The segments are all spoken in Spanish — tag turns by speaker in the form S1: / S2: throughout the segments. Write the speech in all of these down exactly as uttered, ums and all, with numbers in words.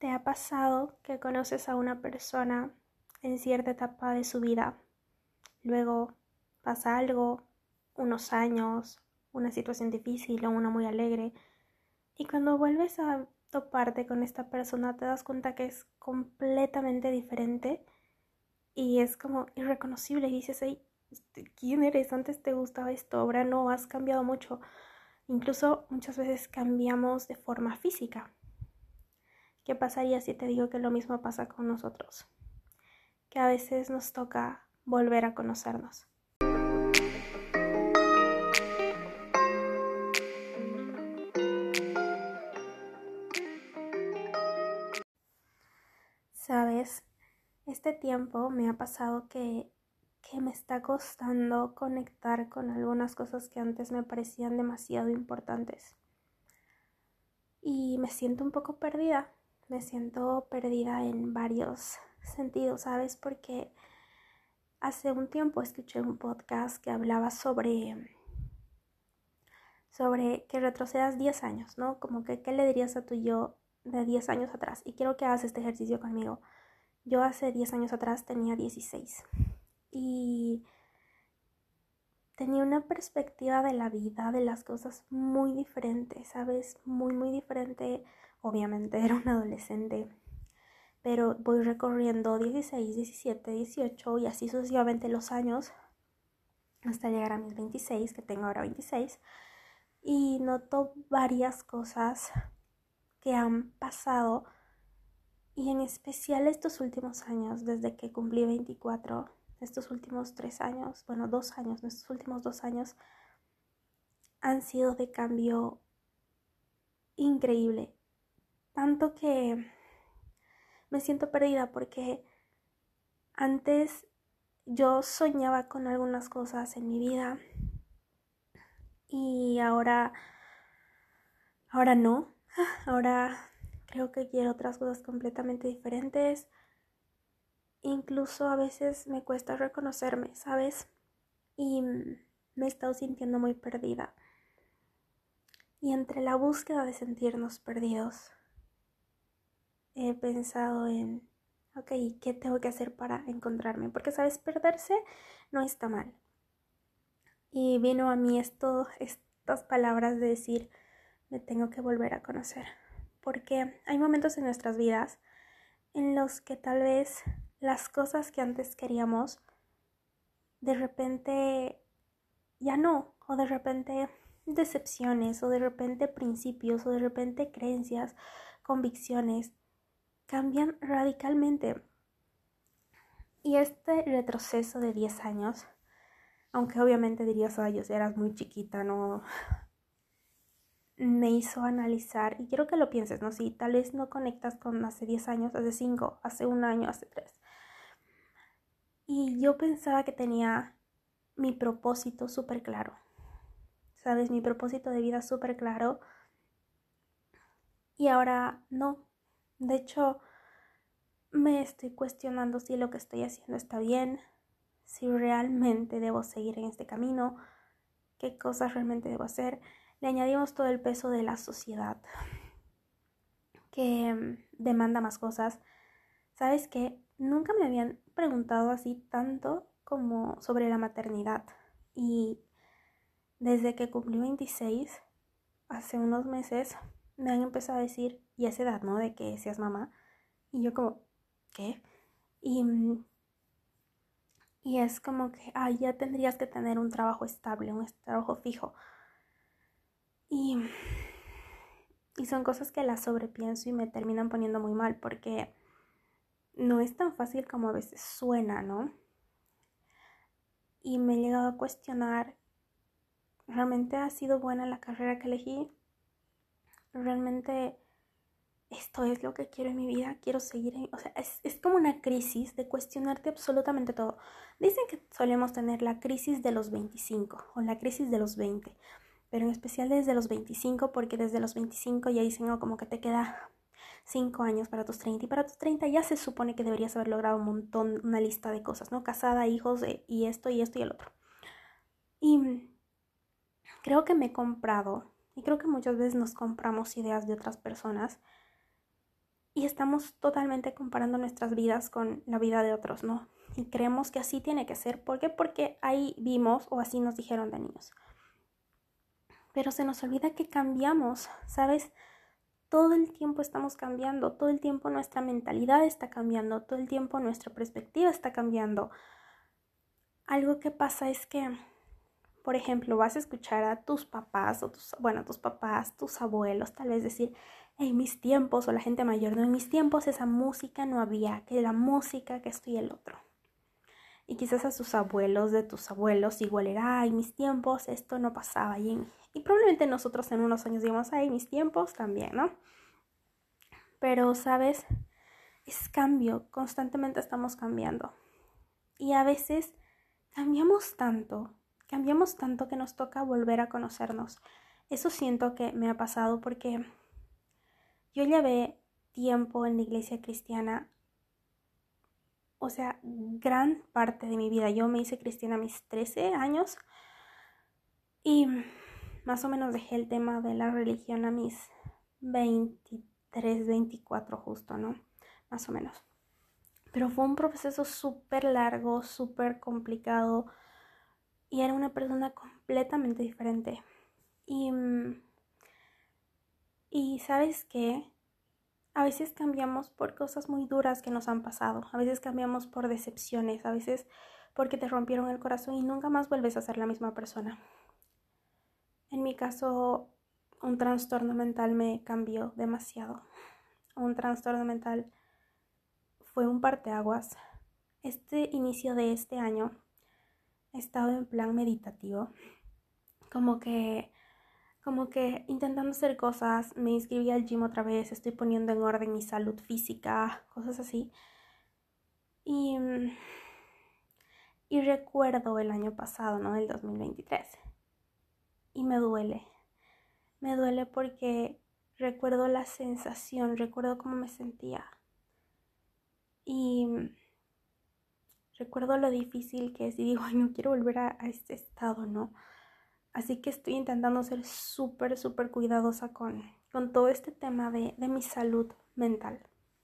S1: ¿Te ha pasado que conoces a una persona en cierta etapa de su vida? Luego pasa algo, unos años, una situación difícil o una muy alegre, y cuando vuelves a toparte con esta persona te das cuenta que es completamente diferente y es como irreconocible y dices, hey, ¿quién eres? Antes te gustaba esto, ahora no, has cambiado mucho. Incluso muchas veces cambiamos de forma física. ¿Qué pasaría si te digo que lo mismo pasa con nosotros? Que a veces nos toca volver a conocernos. ¿Sabes? Este tiempo me ha pasado que, que me está costando conectar con algunas cosas que antes me parecían demasiado importantes. Y me siento un poco perdida. Me siento perdida en varios sentidos, ¿sabes? Porque hace un tiempo escuché un podcast que hablaba sobre, sobre que retrocedas diez años, ¿no? Como que, ¿qué le dirías a tu yo de diez años atrás? Y quiero que hagas este ejercicio conmigo. Yo hace diez años atrás tenía dieciséis y tenía una perspectiva de la vida, de las cosas muy diferente, ¿sabes? Muy, muy diferente. Obviamente era un adolescente, pero voy recorriendo dieciséis, diecisiete, dieciocho y así sucesivamente los años hasta llegar a mis veintiséis, que tengo ahora veintiséis, y noto varias cosas que han pasado y en especial estos últimos años, desde que cumplí veinticuatro, estos últimos tres años, bueno, dos años, estos últimos dos años han sido de cambio increíble. Tanto que me siento perdida porque antes yo soñaba con algunas cosas en mi vida y ahora, ahora no. Ahora creo que quiero otras cosas completamente diferentes. Incluso a veces me cuesta reconocerme, ¿sabes? Y me he estado sintiendo muy perdida. Y entre la búsqueda de sentirnos perdidos, he pensado en, ok, ¿qué tengo que hacer para encontrarme? Porque, ¿sabes? Perderse no está mal. Y vino a mí esto, estas palabras de decir, me tengo que volver a conocer. Porque hay momentos en nuestras vidas en los que tal vez las cosas que antes queríamos, de repente ya no, o de repente decepciones, o de repente principios, o de repente creencias, convicciones, cambian radicalmente. Y este retroceso de diez años, aunque obviamente dirías, ay, o sea, eras muy chiquita, no, me hizo analizar, y quiero que lo pienses, ¿no? Si tal vez no conectas con hace diez años, hace cinco, hace un año, hace tres. Y yo pensaba que tenía mi propósito súper claro, ¿sabes? Mi propósito de vida súper claro. Y ahora no. De hecho, me estoy cuestionando si lo que estoy haciendo está bien, si realmente debo seguir en este camino, qué cosas realmente debo hacer. Le añadimos todo el peso de la sociedad que um, demanda más cosas. ¿Sabes qué? Nunca me habían preguntado así tanto como sobre la maternidad. Y desde que cumplí veintiséis, hace unos meses, me han empezado a decir, y a esa edad, ¿no? De que seas mamá. Y yo como, ¿qué? Y, y es como que, ah, ya tendrías que tener un trabajo estable, un trabajo fijo. Y, y son cosas que las sobrepienso y me terminan poniendo muy mal porque no es tan fácil como a veces suena, ¿no? Y me he llegado a cuestionar, ¿realmente ha sido buena la carrera que elegí? ¿Realmente esto es lo que quiero en mi vida? ¿Quiero seguir en...? O sea, es, es como una crisis de cuestionarte absolutamente todo. Dicen que solemos tener la crisis de los veinticinco o la crisis de los veinte, pero en especial desde los veinticinco, porque desde los veinticinco ya dicen, oh, como que te queda cinco años para tus treinta, y para tus treinta ya se supone que deberías haber logrado un montón, una lista de cosas, ¿no? Casada, hijos, eh, y esto, y esto, y el otro. Y creo que me he comprado, y creo que muchas veces nos compramos ideas de otras personas, Y estamos totalmente comparando nuestras vidas con la vida de otros, ¿no? Y creemos que así tiene que ser. ¿Por qué? Porque ahí vimos o así nos dijeron de niños. Pero se nos olvida que cambiamos, ¿sabes? Todo el tiempo estamos cambiando, todo el tiempo nuestra mentalidad está cambiando, todo el tiempo nuestra perspectiva está cambiando. Algo que pasa es que, por ejemplo, vas a escuchar a tus papás, o tus, bueno, tus papás, tus abuelos, tal vez decir, en mis tiempos, o la gente mayor, no, en mis tiempos esa música no había, que la música, que esto y el otro. Y quizás a sus abuelos de tus abuelos igual era, ay, mis tiempos esto no pasaba. Y, en, y probablemente nosotros en unos años digamos, ay, mis tiempos también, ¿no? Pero, ¿sabes? Es cambio, constantemente estamos cambiando. Y a veces cambiamos tanto, cambiamos tanto que nos toca volver a conocernos. Eso siento que me ha pasado porque yo llevé tiempo en la iglesia cristiana, o sea, gran parte de mi vida. Yo me hice cristiana a mis trece años y más o menos dejé el tema de la religión a mis veintitrés, veinticuatro justo, ¿no? Más o menos. Pero fue un proceso súper largo, súper complicado y era una persona completamente diferente. Y, y ¿sabes qué? A veces cambiamos por cosas muy duras que nos han pasado. A veces cambiamos por decepciones. A veces porque te rompieron el corazón y nunca más vuelves a ser la misma persona. En mi caso, un trastorno mental me cambió demasiado. Un trastorno mental fue un parteaguas. Este inicio de este año he estado en plan meditativo. Como que... Como que intentando hacer cosas, me inscribí al gym otra vez, estoy poniendo en orden mi salud física, cosas así. Y, y recuerdo el año pasado, ¿no? El dos mil veintitrés. Y me duele. Me duele porque recuerdo la sensación, recuerdo cómo me sentía. Y recuerdo lo difícil que es y digo, ay, no quiero volver a, a este estado, ¿no? Así que estoy intentando ser súper, súper cuidadosa con, con todo este tema de, de mi salud mental.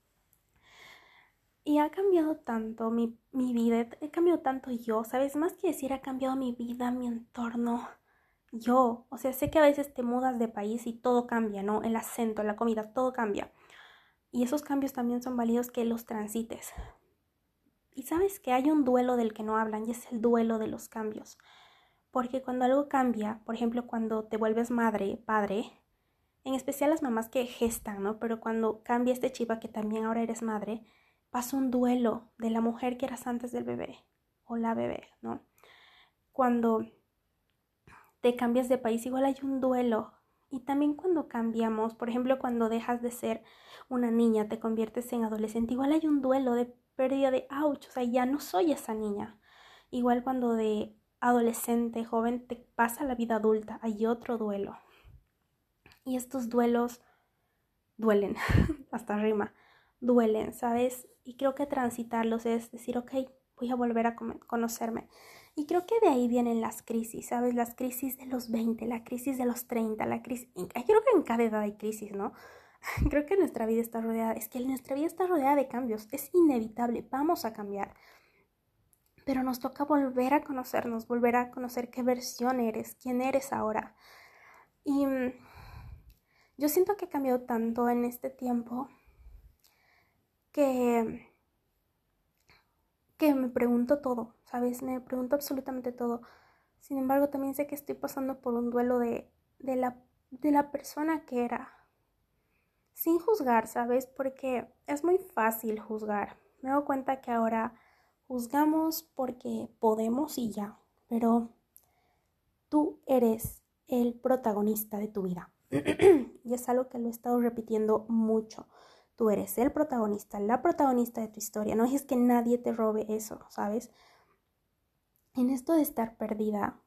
S1: Y ha cambiado tanto mi, mi vida, he cambiado tanto yo, ¿sabes? Más que decir ha cambiado mi vida, mi entorno, yo. O sea, sé que a veces te mudas de país y todo cambia, ¿no? El acento, la comida, todo cambia. Y esos cambios también son válidos que los transites. Y sabes que hay un duelo del que no hablan y es el duelo de los cambios. Porque cuando algo cambia, por ejemplo, cuando te vuelves madre, padre, en especial las mamás que gestan, ¿no? Pero cuando cambia este chip a que también ahora eres madre, pasa un duelo de la mujer que eras antes del bebé o la bebé, ¿no? Cuando te cambias de país, igual hay un duelo. Y también cuando cambiamos, por ejemplo, cuando dejas de ser una niña, te conviertes en adolescente, igual hay un duelo de pérdida de ouch, o sea, ya no soy esa niña. Igual cuando de adolescente, joven, te pasa la vida adulta, hay otro duelo. Y estos duelos duelen, hasta rima, duelen, ¿sabes? Y creo que transitarlos es decir, ok, voy a volver a conocerme. Y creo que de ahí vienen las crisis, ¿sabes? Las crisis de los veinte, la crisis de los treinta, la crisis... Creo que en cada edad hay crisis, ¿no? Creo que nuestra vida está rodeada, es que nuestra vida está rodeada de cambios, es inevitable, vamos a cambiar. Pero nos toca volver a conocernos, volver a conocer qué versión eres, quién eres ahora. Y yo siento que he cambiado tanto en este tiempo que, que me pregunto todo, ¿sabes? Me pregunto absolutamente todo. Sin embargo, también sé que estoy pasando por un duelo de, de, la, de la persona que era. Sin juzgar, ¿sabes? Porque es muy fácil juzgar. Me doy cuenta que ahora juzgamos porque podemos y ya, pero tú eres el protagonista de tu vida. Y es algo que lo he estado repitiendo mucho. Tú eres el protagonista, la protagonista de tu historia. No es que nadie te robe eso, ¿sabes? En esto de estar perdida,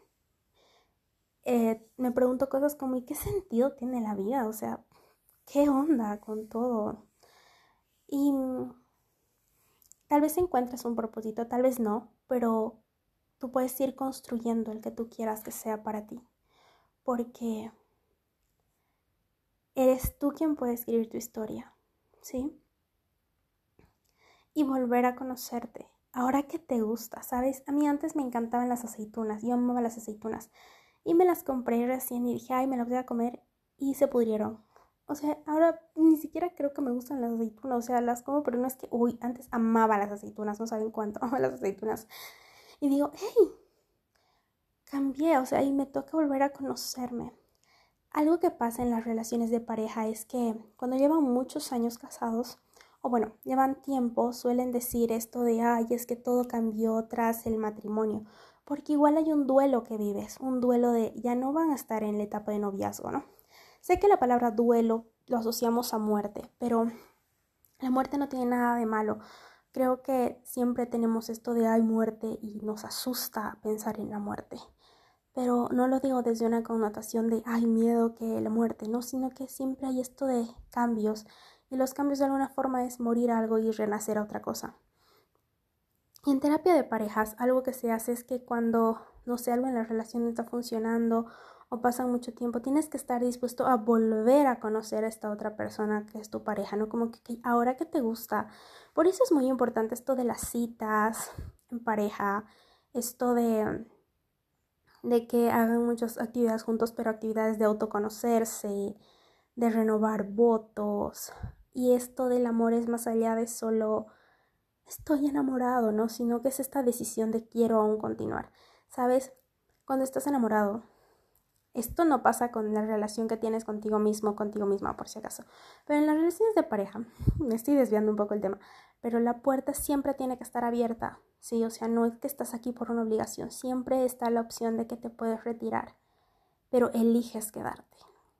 S1: eh, me pregunto cosas como, ¿y qué sentido tiene la vida? O sea, ¿qué onda con todo? Y tal vez encuentres un propósito, tal vez no, pero tú puedes ir construyendo el que tú quieras que sea para ti. Porque eres tú quien puede escribir tu historia. ¿sí? Y volver a conocerte. Ahora que te gusta, ¿sabes? A mí antes me encantaban las aceitunas, yo amaba las aceitunas. Y me las compré recién y dije, ay, me las voy a comer y se pudrieron. O sea, ahora ni siquiera creo que me gustan las aceitunas, o sea, las como, pero no es que, uy, antes amaba las aceitunas, no saben cuánto amaba las aceitunas. Y digo, hey, cambié, o sea, y me toca volver a conocerme. Algo que pasa en las relaciones de pareja es que cuando llevan muchos años casados, o bueno, llevan tiempo, suelen decir esto de, ay, es que todo cambió tras el matrimonio, porque igual hay un duelo que vives, un duelo de, ya no van a estar en la etapa de noviazgo, ¿no? Sé que la palabra duelo lo asociamos a muerte, pero la muerte no tiene nada de malo. Creo que siempre tenemos esto de, ay, muerte, y nos asusta pensar en la muerte. Pero no lo digo desde una connotación de, ay, miedo que la muerte, no, sino que siempre hay esto de cambios. Y los cambios de alguna forma es morir a algo y renacer a otra cosa. Y en terapia de parejas, algo que se hace es que cuando, no sé, algo en la relación no está funcionando o pasan mucho tiempo, tienes que estar dispuesto a volver a conocer a esta otra persona que es tu pareja, ¿no? Como que, que ahora que te gusta. Por eso es muy importante esto de las citas en pareja, esto de de que hagan muchas actividades juntos, pero actividades de autoconocerse, de renovar votos. Y esto del amor es más allá de solo estoy enamorado, ¿no? Sino que es esta decisión de quiero aún continuar. ¿Sabes? Cuando estás enamorado, esto no pasa con la relación que tienes contigo mismo, contigo misma, por si acaso. Pero en las relaciones de pareja, me estoy desviando un poco el tema, pero la puerta siempre tiene que estar abierta, ¿sí? O sea, no es que estás aquí por una obligación, siempre está la opción de que te puedes retirar, pero eliges quedarte.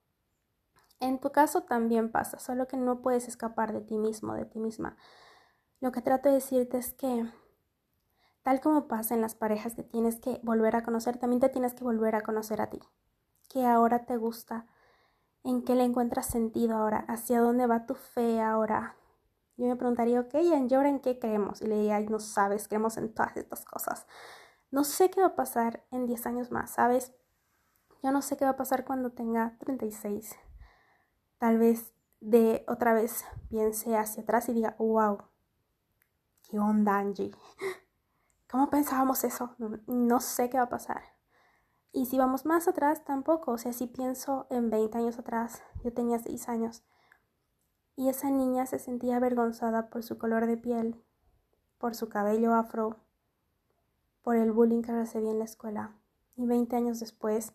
S1: En tu caso también pasa, solo que no puedes escapar de ti mismo, de ti misma. Lo que trato de decirte es que, tal como pasa en las parejas que tienes que volver a conocer, también te tienes que volver a conocer a ti. Que ahora te gusta, en qué le encuentras sentido ahora, hacia dónde va tu fe ahora. Yo me preguntaría, ok, ¿y ahora en qué creemos? Y le diría, ay, no sabes, creemos en todas estas cosas. No sé qué va a pasar en diez años más, ¿sabes? Yo no sé qué va a pasar cuando tenga treinta y seis. Tal vez de otra vez piense hacia atrás y diga, wow, ¿qué onda, Angie? ¿Cómo pensábamos eso? No, no sé qué va a pasar. Y si vamos más atrás, tampoco. O sea, si pienso en veinte años atrás, yo tenía seis años. Y esa niña se sentía avergonzada por su color de piel, por su cabello afro, por el bullying que recibía en la escuela. Y veinte años después,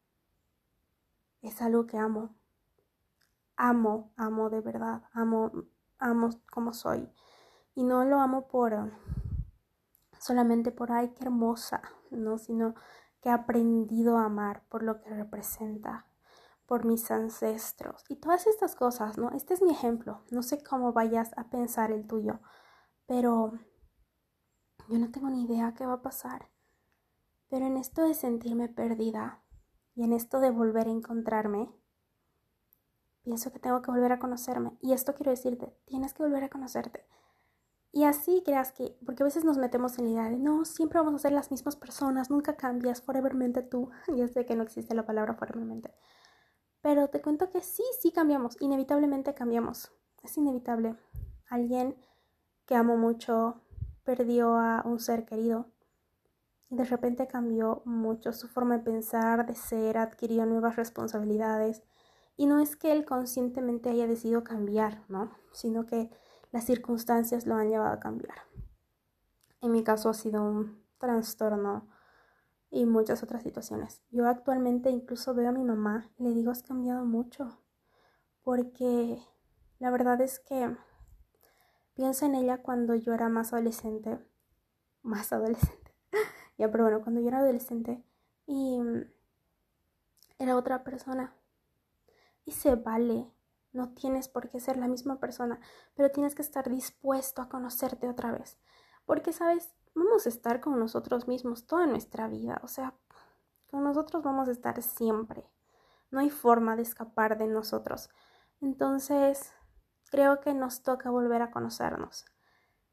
S1: es algo que amo. Amo, amo de verdad. Amo, amo como soy. Y no lo amo por solamente por, ay, qué hermosa, ¿no? Sino que he aprendido a amar por lo que representa, por mis ancestros y todas estas cosas, ¿no? Este es mi ejemplo. No sé cómo vayas a pensar el tuyo, pero yo no tengo ni idea qué va a pasar. Pero en esto de sentirme perdida y en esto de volver a encontrarme, pienso que tengo que volver a conocerme. Y esto quiero decirte, tienes que volver a conocerte. Y así creas que, porque a veces nos metemos en la idea de, no, siempre vamos a ser las mismas personas, nunca cambias, forevermente tú. Ya sé que no existe la palabra forevermente. Pero te cuento que sí, sí cambiamos, inevitablemente cambiamos. Es inevitable. Alguien que amo mucho perdió a un ser querido y de repente cambió mucho su forma de pensar, de ser, adquirió nuevas responsabilidades. Y no es que él conscientemente haya decidido cambiar, ¿no? Sino que las circunstancias lo han llevado a cambiar. En mi caso ha sido un trastorno y muchas otras situaciones. Yo actualmente incluso veo a mi mamá y le digo, has cambiado mucho. Porque la verdad es que pienso en ella cuando yo era más adolescente. Más adolescente. Ya, pero bueno, cuando yo era adolescente y era otra persona. Y se vale. No tienes por qué ser la misma persona, pero tienes que estar dispuesto a conocerte otra vez. Porque, ¿sabes? Vamos a estar con nosotros mismos toda nuestra vida. O sea, con nosotros vamos a estar siempre. No hay forma de escapar de nosotros. Entonces, creo que nos toca volver a conocernos.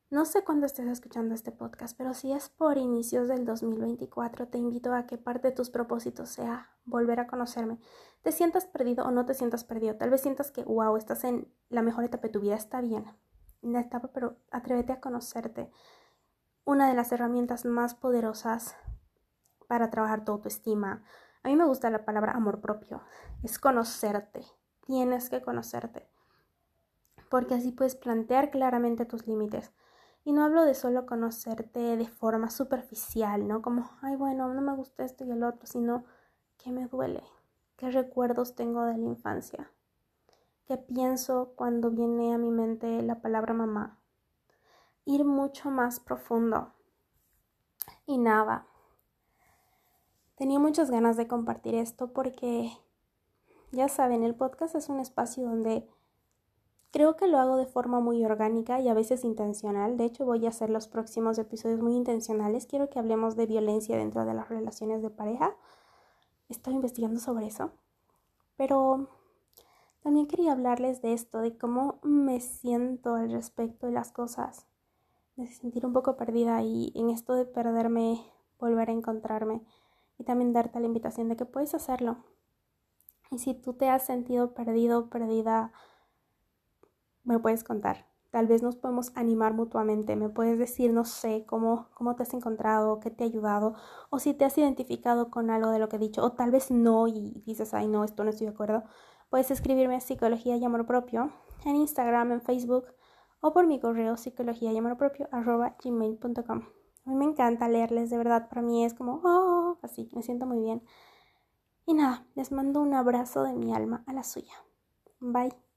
S1: No sé cuándo estés escuchando este podcast, pero si es por inicios del dos mil veinticuatro, te invito a que parte de tus propósitos sea volver a conocerme. Te sientas perdido o no te sientas perdido. Tal vez sientas que, wow, estás en la mejor etapa de tu vida. Está bien, en la etapa, pero atrévete a conocerte. Una de las herramientas más poderosas para trabajar tu autoestima. A mí me gusta la palabra amor propio. Es conocerte. Tienes que conocerte. Porque así puedes plantear claramente tus límites. Y no hablo de solo conocerte de forma superficial, ¿no? Como, ay, bueno, no me gusta esto y el otro, sino qué me duele, qué recuerdos tengo de la infancia, qué pienso cuando viene a mi mente la palabra mamá. Ir mucho más profundo. Y nada, tenía muchas ganas de compartir esto porque, ya saben, el podcast es un espacio donde creo que lo hago de forma muy orgánica y a veces intencional. De hecho, voy a hacer los próximos episodios muy intencionales. Quiero que hablemos de violencia dentro de las relaciones de pareja. Estoy investigando sobre eso. Pero también quería hablarles de esto, de cómo me siento al respecto de las cosas. De sentir un poco perdida y en esto de perderme, volver a encontrarme. Y también darte la invitación de que puedes hacerlo. Y si tú te has sentido perdido, perdida, me puedes contar. Tal vez nos podemos animar mutuamente. Me puedes decir, no sé, cómo, cómo te has encontrado, qué te ha ayudado, o si te has identificado con algo de lo que he dicho, o tal vez no y dices, ay, no, esto no estoy de acuerdo. Puedes escribirme a Psicología y Amor Propio en Instagram, en Facebook, o por mi correo psicología y amor propio arroba gmail punto com. A mí me encanta leerles, de verdad. Para mí es como, oh, así, me siento muy bien. Y nada, les mando un abrazo de mi alma a la suya. Bye.